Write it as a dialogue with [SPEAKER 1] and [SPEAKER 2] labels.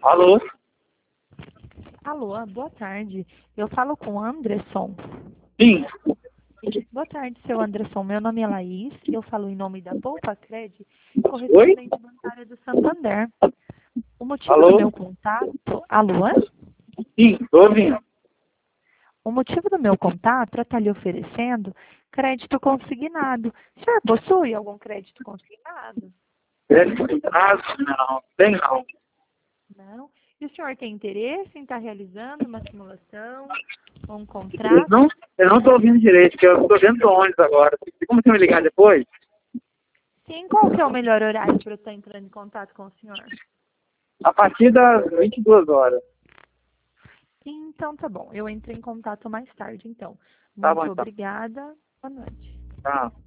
[SPEAKER 1] Alô?
[SPEAKER 2] Alô, boa tarde. Eu falo com o Anderson.
[SPEAKER 1] Sim.
[SPEAKER 2] Boa tarde, seu Anderson. Meu nome é Laís e eu falo em nome da Poupa Cred,
[SPEAKER 1] Oi?
[SPEAKER 2] correspondente bancária do Santander. O motivo do
[SPEAKER 1] Alô?
[SPEAKER 2] meu contato... Alô?
[SPEAKER 1] Sim, tô ouvindo.
[SPEAKER 2] O motivo do meu contato é estar lhe oferecendo crédito consignado. O senhor possui algum crédito consignado?
[SPEAKER 1] Não, tem não.
[SPEAKER 2] Não? E o senhor tem interesse em estar realizando uma simulação ou um
[SPEAKER 1] Eu
[SPEAKER 2] contrato?
[SPEAKER 1] não, eu não tô ouvindo direito, porque eu tô dentro do ônibus agora. Tem como você me ligar depois?
[SPEAKER 2] Sim, qual que é o melhor horário para eu estar entrando em contato com o senhor?
[SPEAKER 1] A partir das 22 horas.
[SPEAKER 2] Então tá bom, eu entro em contato mais tarde, então.
[SPEAKER 1] Tá bom,
[SPEAKER 2] Muito
[SPEAKER 1] então.
[SPEAKER 2] obrigada. Boa noite.
[SPEAKER 1] Tá.